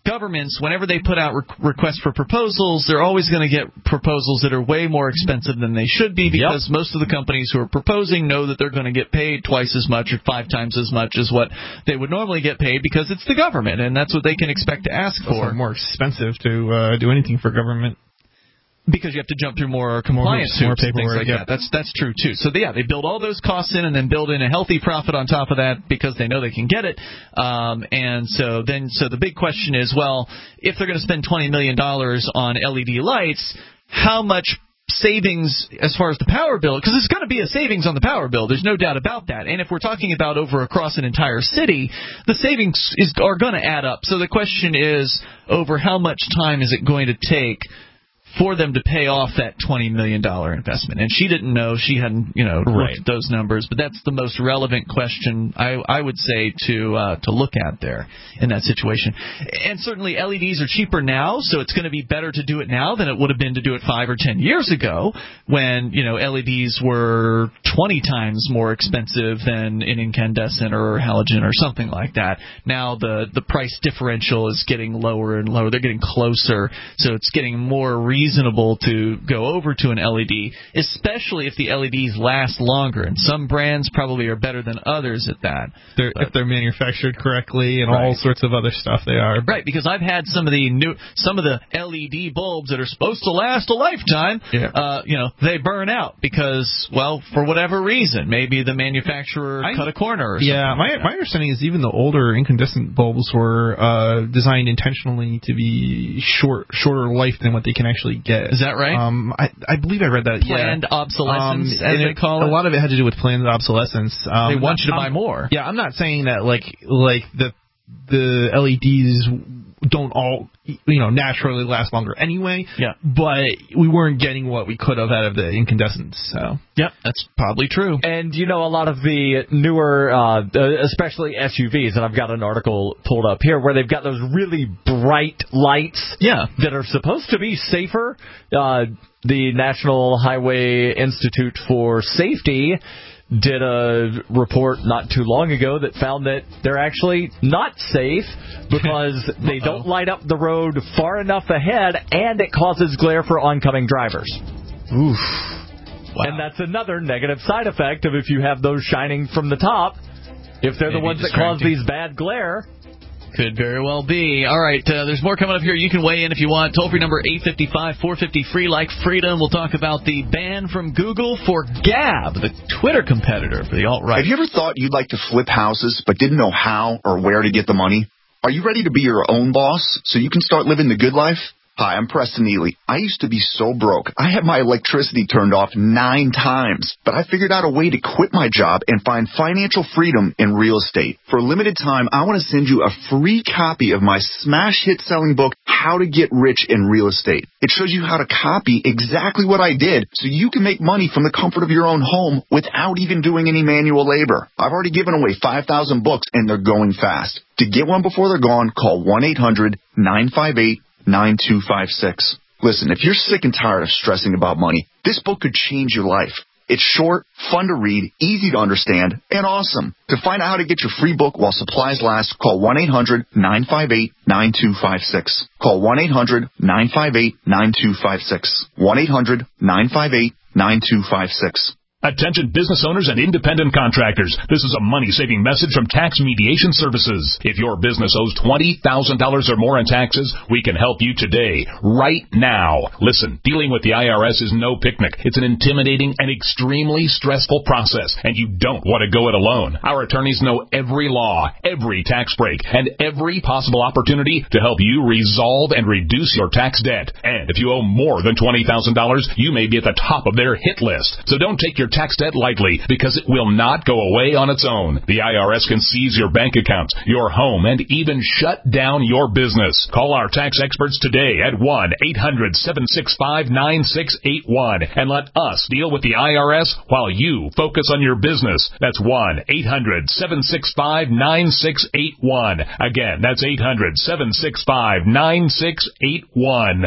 governments, whenever they put out re- requests for proposals, they're always going to get proposals that are way more expensive than they should be because yep. most of the companies who are proposing know that they're going to get paid twice as much or five times as much as what they would normally get paid because it's the government, and that's what they can expect to ask for. It's more expensive to uh, do anything for government. Because you have to jump through more compliance more, hoops more and things like yeah. that. That's that's true too. So yeah, they build all those costs in and then build in a healthy profit on top of that because they know they can get it. Um, and so then so the big question is, well, if they're going to spend twenty million dollars on L E D lights, how much savings as far as the power bill, because there's going to be a savings on the power bill. There's no doubt about that. And if we're talking about over across an entire city, the savings is, are going to add up. So the question is, over how much time is it going to take for them to pay off that twenty million dollars investment? And she didn't know. She hadn't, you know, right. looked at those numbers. But that's the most relevant question, I, I would say, to uh, to look at there in that situation. And certainly L E Ds are cheaper now, so it's going to be better to do it now than it would have been to do it five or ten years ago when, you know, L E Ds were twenty times more expensive than an incandescent or halogen or something like that. Now the, the price differential is getting lower and lower. They're getting closer, so it's getting more reasonable reasonable to go over to an L E D, especially if the L E Ds last longer. And some brands probably are better than others at that. They're, if they're manufactured correctly and right. all sorts of other stuff they are. Right, because I've had some of the new, some of the L E D bulbs that are supposed to last a lifetime, yeah. uh, you know, they burn out because, well, for whatever reason, maybe the manufacturer I, cut a corner or something. Yeah, my, like my understanding is even the older incandescent bulbs were uh, designed intentionally to be short, shorter life than what they can actually get. Is that right? Um, I, I believe I read that. Planned yeah. obsolescence, um, as they it, call it. A lot of it had to do with planned obsolescence. Um, they want not, you to I'm, buy more. Yeah, I'm not saying that like like the the L E Ds don't all you know naturally last longer anyway. Yeah. But we weren't getting what we could have out of the incandescents. So. Yep, that's probably true. And, you know, a lot of the newer, uh, especially S U Vs, and I've got an article pulled up here, where they've got those really bright lights yeah. that are supposed to be safer. Uh, the National Highway Institute for Safety did a report not too long ago that found that they're actually not safe because they don't light up the road far enough ahead, and it causes glare for oncoming drivers. Oof. Wow. And that's another negative side effect of if you have those shining from the top, if they're Maybe the ones that cause these bad glare. Could very well be. All right, uh, there's more coming up here. You can weigh in if you want. Toll-free number eight five five, four five zero, free like freedom. We'll talk about the ban from Google for Gab, the Twitter competitor for the alt-right. Have you ever thought you'd like to flip houses but didn't know how or where to get the money? Are you ready to be your own boss so you can start living the good life? Hi, I'm Preston Neely. I used to be so broke. I had my electricity turned off nine times, but I figured out a way to quit my job and find financial freedom in real estate. For a limited time, I want to send you a free copy of my smash hit selling book, How to Get Rich in Real Estate. It shows you how to copy exactly what I did so you can make money from the comfort of your own home without even doing any manual labor. I've already given away five thousand books and they're going fast. To get one before they're gone, call one eight hundred nine five eight nine two five six. Listen, if you're sick and tired of stressing about money, this book could change your life. It's short, fun to read, easy to understand, and awesome. To find out how to get your free book while supplies last, call one eight hundred nine five eight nine two five six. Call one eight hundred nine five eight nine two five six. one eight hundred nine five eight nine two five six. Attention business owners and independent contractors. This is a money-saving message from Tax Mediation Services. If your business owes twenty thousand dollars or more in taxes, we can help you today, right now. Listen, dealing with the I R S is no picnic. It's an intimidating and extremely stressful process, and you don't want to go it alone. Our attorneys know every law, every tax break, and every possible opportunity to help you resolve and reduce your tax debt. And if you owe more than twenty thousand dollars, you may be at the top of their hit list. So don't take your tax debt lightly, because it will not go away on its own. The I R S can seize your bank accounts, your home, and even shut down your business. Call our tax experts today at one eight hundred seven six five nine six eight one and let us deal with the I R S while you focus on your business. That's one eight hundred seven six five nine six eight one. Again, that's eight hundred seven six five nine six eight one.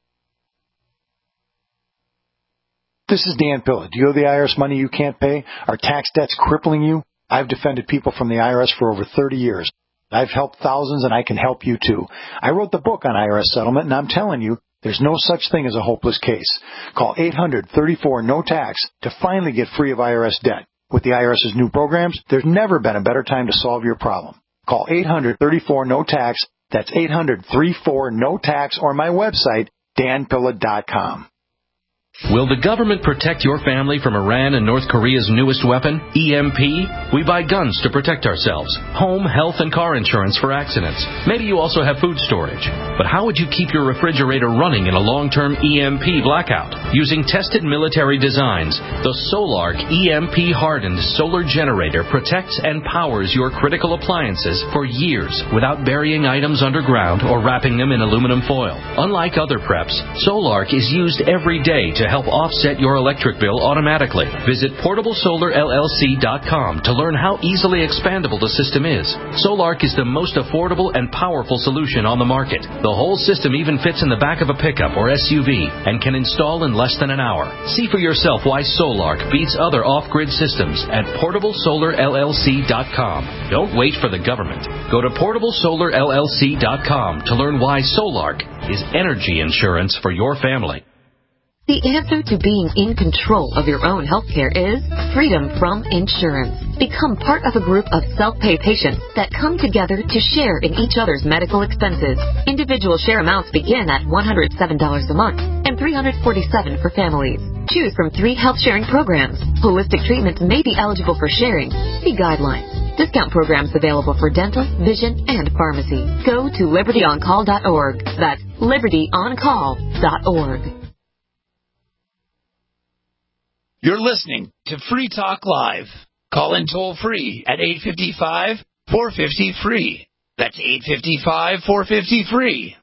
This is Dan Pilla. Do you owe the I R S money you can't pay? Are tax debts crippling you? I've defended people from the I R S for over thirty years. I've helped thousands, and I can help you too. I wrote the book on I R S settlement, and I'm telling you, there's no such thing as a hopeless case. Call eight hundred, thirty-four, no tax to finally get free of I R S debt. With the I R S's new programs, there's never been a better time to solve your problem. Call eight hundred, thirty-four, no tax. That's eight hundred, thirty-four, no tax, or my website, dan pilla dot com. Will the government protect your family from Iran and North Korea's newest weapon, E M P? We buy guns to protect ourselves, home, health, and car insurance for accidents. Maybe you also have food storage. But how would you keep your refrigerator running in a long-term E M P blackout? Using tested military designs, the Solark E M P-hardened solar generator protects and powers your critical appliances for years without burying items underground or wrapping them in aluminum foil. Unlike other preps, Solark is used every day to help offset your electric bill automatically. Visit portable solar L L C dot com to learn how easily expandable the system is. Solark is the most affordable and powerful solution on the market. The whole system even fits in the back of a pickup or S U V and can install in less than an hour. See for yourself why Solark beats other off-grid systems at portable solar L L C dot com. Don't wait for the government. Go to portable solar L L C dot com to learn why Solark is energy insurance for your family. The answer to being in control of your own health care is freedom from insurance. Become part of a group of self-pay patients that come together to share in each other's medical expenses. Individual share amounts begin at one hundred seven dollars a month and three hundred forty-seven dollars for families. Choose from three health-sharing programs. Holistic treatments may be eligible for sharing. See guidelines. Discount programs available for dental, vision, and pharmacy. Go to liberty on call dot org. That's liberty on call dot org. You're listening to Free Talk Live. Call in toll free at eight five five, four five zero, free. That's eight five five, four five zero, free.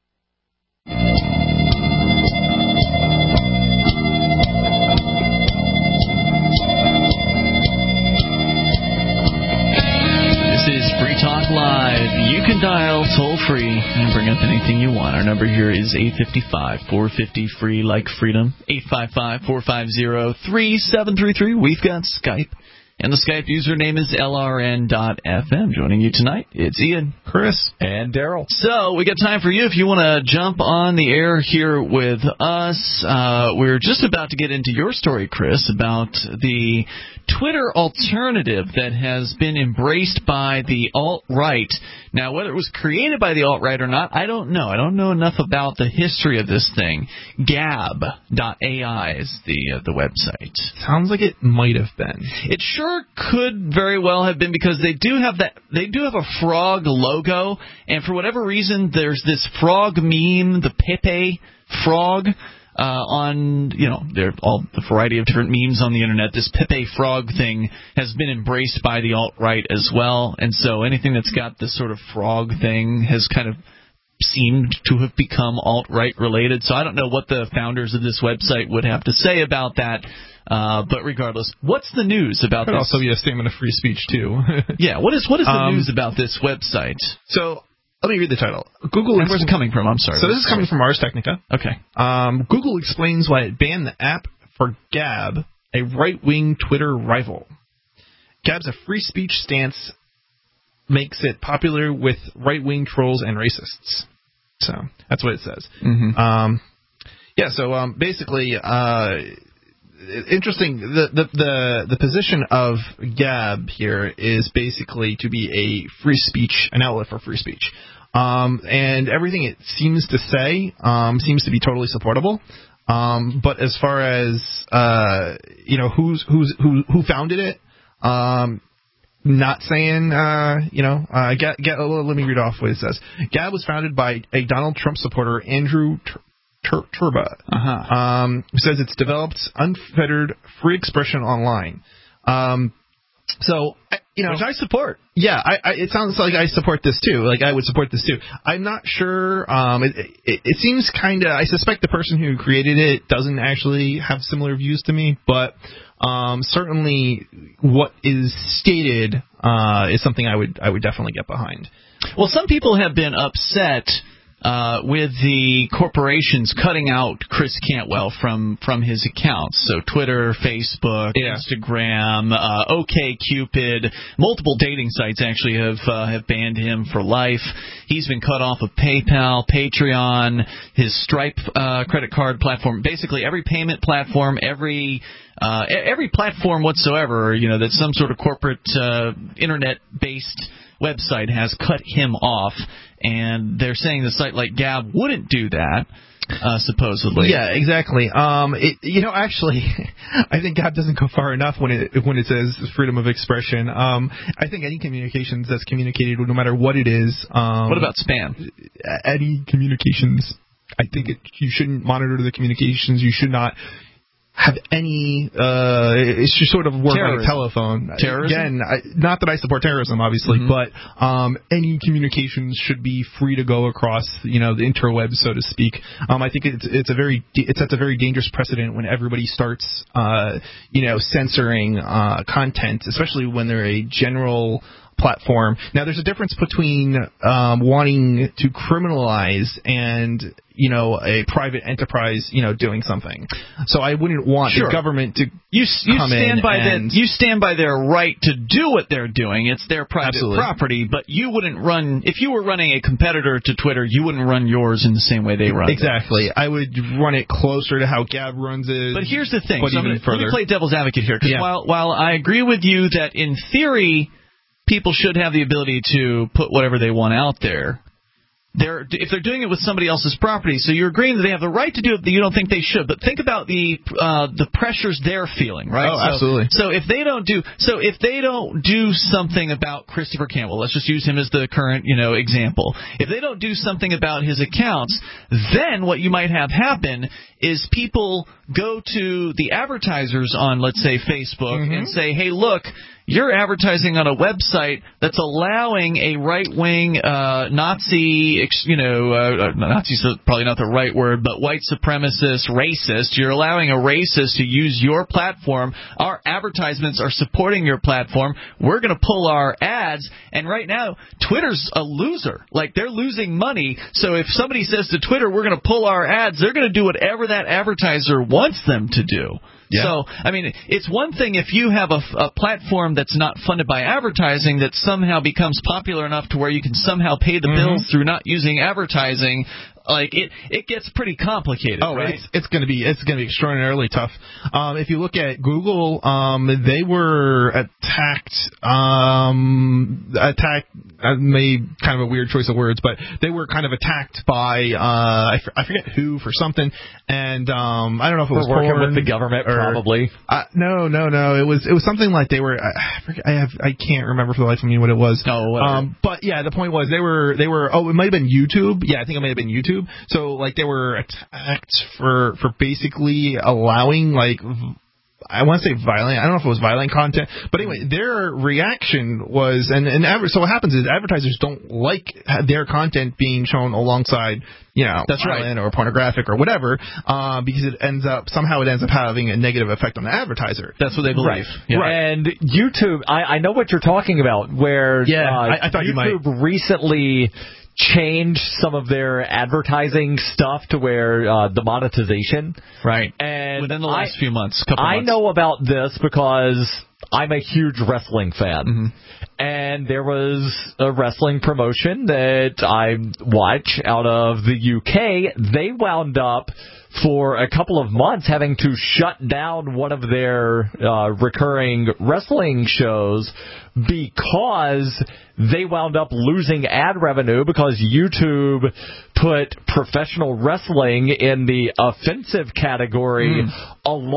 This is Free Talk Live. You can dial toll free and bring up anything you want. Our number here is eight five five, four five zero, free, like freedom. eight five five, four five zero, three seven three three. We've got Skype, and the Skype username is L R N dot F M. Joining you tonight, it's Ian, Chris, and Daryl. So we got time for you if you want to jump on the air here with us. Uh, we're just about to get into your story, Chris, about the Twitter alternative that has been embraced by the alt-right. Now, whether it was created by the alt-right or not, I don't know. I don't know enough about the history of this thing. Gab dot A I is the uh, the website. Sounds like it might have been. It sure could very well have been, because they do have that. They do have a frog logo, and for whatever reason, there's this frog meme, the Pepe frog. Uh, on, you know, there are all the variety of different memes on the internet. This Pepe frog thing has been embraced by the alt-right as well, and so anything that's got this sort of frog thing has kind of seemed to have become alt-right related. So I don't know what the founders of this website would have to say about that. Uh, but regardless, what's the news about Could this? Also be a statement of free speech too. yeah, what is what is the um, news about this website? So. Let me read the title. Google. And where's it coming from? I'm sorry. So this is coming from Ars Technica. Okay. Um, Google explains why it banned the app for Gab, a right-wing Twitter rival. Gab's a free speech stance makes it popular with right-wing trolls and racists. So that's what it says. Mm-hmm. Um, yeah. So um, basically, uh, interesting. The, the the the position of Gab here is basically to be a free speech, an outlet for free speech. Um, and everything it seems to say um, seems to be totally supportable. Um, but as far as uh, you know, who's who's who who founded it, um, not saying uh, you know. Uh, get, get, let me read off what it says. Gab was founded by a Donald Trump supporter, Andrew Tur- Tur- Turba, uh-huh. um, who says it's developed unfettered free expression online. Um, so you know, which I support. Yeah, I, I, it sounds like I support this too. Like I would support this too. I'm not sure. Um, it, it, it seems kind of. I suspect the person who created it doesn't actually have similar views to me, but um, certainly what is stated uh, is something I would I would definitely get behind. Well, some people have been upset uh, with the corporations cutting out Chris Cantwell from, from his accounts. So Twitter, Facebook, yeah. Instagram, uh, OkCupid, multiple dating sites actually have uh, have banned him for life. He's been cut off of PayPal, Patreon, his Stripe uh, credit card platform, basically every payment platform, every uh, every platform whatsoever, you know, that some sort of corporate uh, internet-based website has cut him off, and they're saying the site like Gab wouldn't do that. Uh, supposedly, yeah, exactly. Um, it, you know, actually, I think Gab doesn't go far enough when it when it says freedom of expression. Um, I think any communications that's communicated, no matter what it is. Um, what about spam? Any communications, I think it, you shouldn't monitor the communications. You should not have any, uh, it should sort of work terrorism. like a telephone. Terrorism? Again, I, not that I support terrorism, obviously, mm-hmm. but um, any communications should be free to go across, you know, the interweb, so to speak. Um, I think it's it's a very it sets a very dangerous precedent when everybody starts, uh, you know, censoring uh, content, especially when they're a general platform. Now, there's a difference between um, wanting to criminalize and, you know, a private enterprise, you know, doing something. So I wouldn't want sure. the government to you, you come stand in by and the, you stand by their right to do what they're doing. It's their private Absolutely. property, but you wouldn't run if you were running a competitor to Twitter. You wouldn't run yours in the same way they run. Exactly. It. I would run it closer to how Gab runs it. But here's the thing. But So I'm even gonna, let me further. play devil's advocate here, because Yeah. while while I agree with you that in theory people should have the ability to put whatever they want out there, They're, if they're doing it with somebody else's property, so you're agreeing that they have the right to do it, but you don't think they should. But think about the uh, the pressures they're feeling, right? Oh, so, absolutely. So if they don't do, so if they don't do something about Christopher Campbell, let's just use him as the current, you know, example. If they don't do something about his accounts, then what you might have happen is people go to the advertisers on, let's say, Facebook, mm-hmm. and say, hey, look, you're advertising on a website that's allowing a right-wing uh, Nazi, you know, uh, Nazi's probably not the right word, but white supremacist, racist. You're allowing a racist to use your platform. Our advertisements are supporting your platform. We're going to pull our ads. And right now, Twitter's a loser. Like, they're losing money. So if somebody says to Twitter, we're going to pull our ads, they're going to do whatever that advertiser wants them to do. Yeah. So, I mean, it's one thing if you have a, a platform that's not funded by advertising that somehow becomes popular enough to where you can somehow pay the mm-hmm. bills through not using advertising. Like, it it gets pretty complicated, oh, right? it's, it's going to be it's going to be extraordinarily tough. Um, if you look at Google, um, they were attacked. Um, attacked. I made kind of a weird choice of words, but they were kind of attacked by uh, I, f- I forget who for something, and um, I don't know if it was working porn with the government, or, probably. Uh, no, no, no. It was it was something like they were. I, forget, I have I can't remember for the life of me what it was. Oh, whatever. Um, but yeah, the point was they were they were. Oh, it might have been YouTube. Yeah, I think it might have been YouTube. So, like, they were attacked for for basically allowing, like, I want to say violent. I don't know if it was violent content. But anyway, their reaction was, and, and adver- so what happens is advertisers don't like their content being shown alongside, you know, That's violent right. or pornographic or whatever, uh, because it ends up, somehow it ends up having a negative effect on the advertiser. That's what they believe. Right. Yeah. Right. And YouTube, I, I know what you're talking about, where yeah, uh, I, I thought YouTube you might. recently changed some of their advertising stuff to where uh, the monetization. Right. And within the last I, few months, couple I months. know about this because I'm a huge wrestling fan. Mm-hmm. And there was a wrestling promotion that I watch out of the U K. They wound up for a couple of months having to shut down one of their uh, recurring wrestling shows because they wound up losing ad revenue because YouTube put professional wrestling in the offensive category mm.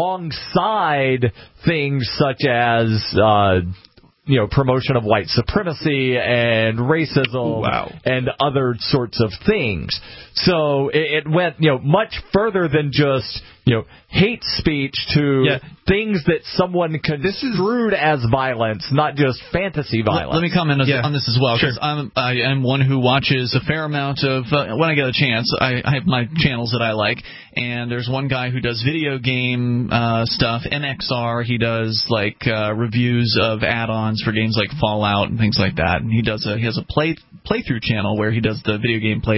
alongside things such as uh, you know, promotion of white supremacy and racism wow. and other sorts of things. So it, it went, you know, much further than just, you know, hate speech to yeah. things that someone construed as violence, not just fantasy violence. Let, let me comment yeah. on this as well, because sure. I'm I am one who watches a fair amount of uh, when I get a chance. I, I have my channels that I like, and there's one guy who does video game uh, stuff, N X R. He does like uh, reviews of add-ons for games like Fallout and things like that, and he does a he has a play playthrough channel where he does the video game play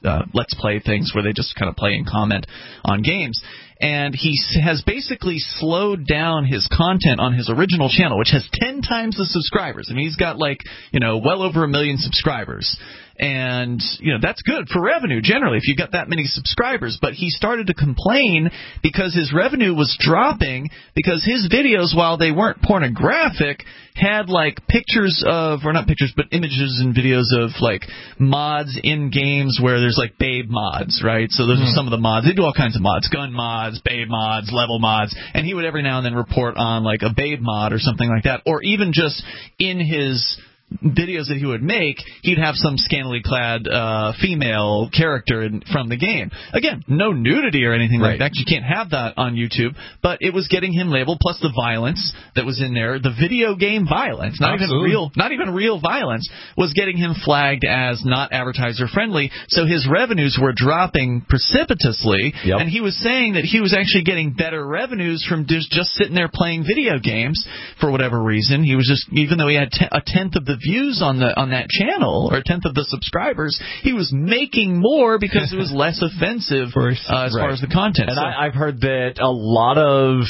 uh, let's play things where they just kind of play and comment on games. And he has basically slowed down his content on his original channel, which has ten times the subscribers. I mean, he's got like, you know, well over a million subscribers. And, you know, that's good for revenue generally if you've got that many subscribers. But he started to complain because his revenue was dropping because his videos, while they weren't pornographic, had like pictures of, or not pictures, but images and videos of like mods in games where there's like babe mods, right? So those mm. are some of the mods. They do all kinds of mods, gun mods, babe mods, level mods. And he would every now and then report on like a babe mod or something like that. Or even just in his videos that he would make, he'd have some scantily clad uh, female character in, from the game. Again, no nudity or anything right. like that. You can't have that on YouTube, but it was getting him labeled. Plus the violence that was in there, the video game violence, not Absolutely. even real, not even real violence, was getting him flagged as not advertiser friendly. So his revenues were dropping precipitously, yep. and he was saying that he was actually getting better revenues from just, just sitting there playing video games for whatever reason. He was just, even though he had t- a tenth of the views on the on that channel or a tenth of the subscribers, he was making more because it was less offensive uh, as right. far as the content. And so, I, I've heard that a lot of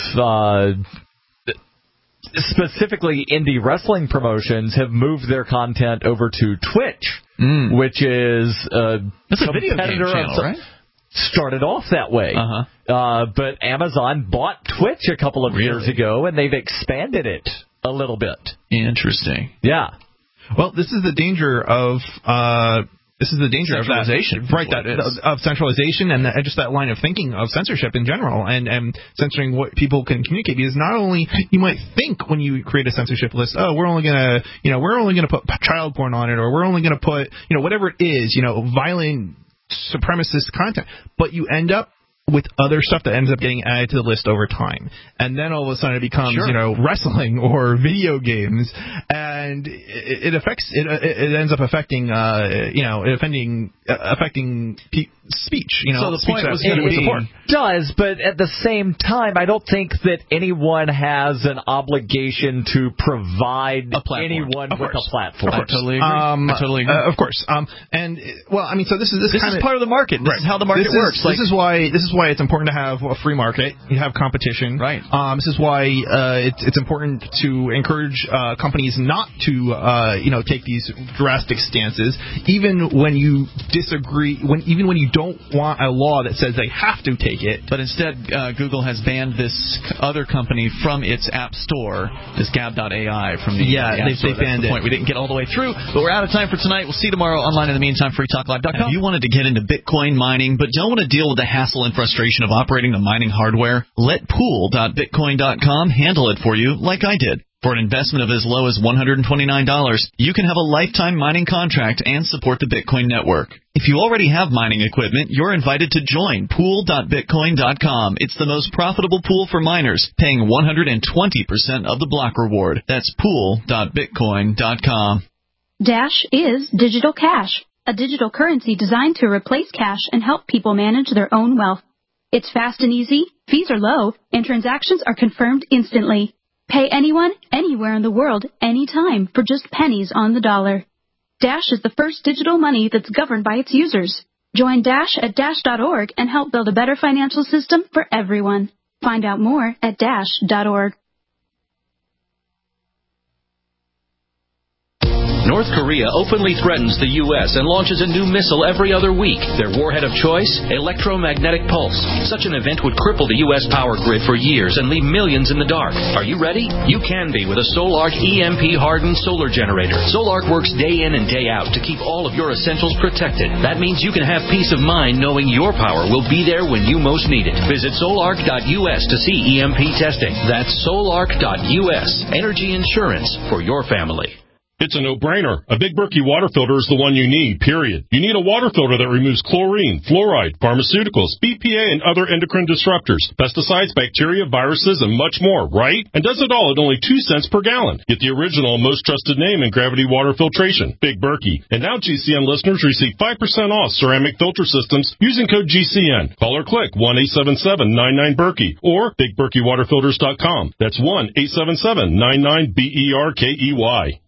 uh, specifically indie wrestling promotions have moved their content over to Twitch, mm. which is a That's a video game channel, of, right? Started off that way. Uh-huh. Uh, but Amazon bought Twitch a couple of really? years ago, and they've expanded it a little bit. Interesting. Yeah. Well, this is the danger of uh, this is the danger of that, right? That of centralization and that, just that line of thinking of censorship in general, and, and censoring what people can communicate. Because not only you might think when you create a censorship list, oh, we're only gonna, you know, we're only gonna put child porn on it, or we're only gonna put, you know, whatever it is, you know, violent supremacist content, but you end up with other stuff that ends up getting added to the list over time. And then all of a sudden it becomes, sure. you know, wrestling or video games, and it, it affects, it, it ends up affecting, uh, you know, affecting, uh, affecting pe- speech, you know. So the speech point was going to be, it does, but at the same time, I don't think that anyone has an obligation to provide anyone of with course. a platform. I totally agree. Um, I totally agree. Uh, of course. Um, and, well, I mean, so this is, this, this kinda, is part of the market. This right. is how the market this works. Is, like, this is why, this is why it's important to have a free market. You have competition. Right. Um, this is why uh, it's, it's important to encourage uh, companies not to, uh, you know, take these drastic stances, even when you disagree. When even when you don't want a law that says they have to take it. But instead, uh, Google has banned this other company from its app store, this Gab dot A I from the yeah, the they, they banned the it. Point. We didn't get all the way through, but we're out of time for tonight. We'll see you tomorrow online. In the meantime, free talk live dot com. If you wanted to get into Bitcoin mining but don't want to deal with the hassle and frustration of operating the mining hardware, let pool dot bitcoin dot com handle it for you like I did. For an investment of as low as one hundred twenty-nine dollars, you can have a lifetime mining contract and support the Bitcoin network. If you already have mining equipment, you're invited to join pool dot bitcoin dot com. It's the most profitable pool for miners, paying one hundred twenty percent of the block reward. That's pool dot bitcoin dot com. Dash is digital cash, a digital currency designed to replace cash and help people manage their own wealth. It's fast and easy, fees are low, and transactions are confirmed instantly. Pay anyone, anywhere in the world, anytime, for just pennies on the dollar. Dash is the first digital money that's governed by its users. Join Dash at dash dot org and help build a better financial system for everyone. Find out more at dash dot org. North Korea openly threatens the U S and launches a new missile every other week. Their warhead of choice? Electromagnetic pulse. Such an event would cripple the U S power grid for years and leave millions in the dark. Are you ready? You can be with a Solarc E M P-hardened solar generator. Solarc works day in and day out to keep all of your essentials protected. That means you can have peace of mind knowing your power will be there when you most need it. Visit solarc dot U S to see E M P testing. That's solarc dot U S. Energy insurance for your family. It's a no-brainer. A Big Berkey water filter is the one you need, period. You need a water filter that removes chlorine, fluoride, pharmaceuticals, B P A, and other endocrine disruptors, pesticides, bacteria, viruses, and much more, right? And does it all at only two cents per gallon. Get the original and most trusted name in gravity water filtration, Big Berkey. And now G C N listeners receive five percent off ceramic filter systems using code G C N. Call or click one eight seven seven nine nine Berkey or big berkey water filters dot com. That's one eight seven seven nine nine B E R K E Y.